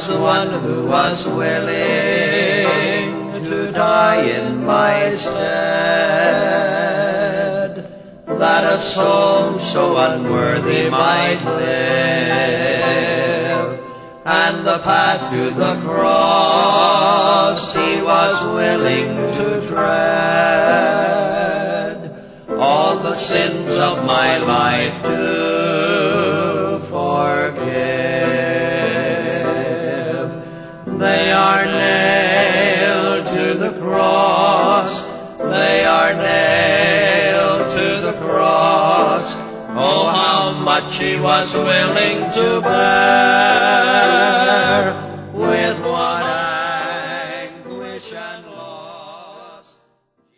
the one who was willing to die in my stead, that a soul so unworthy might live, and the path to the cross he was willing to tread, all the sins of my life to forgive. They are nailed to the cross, they are nailed to the cross. Oh, how much he was willing to bear.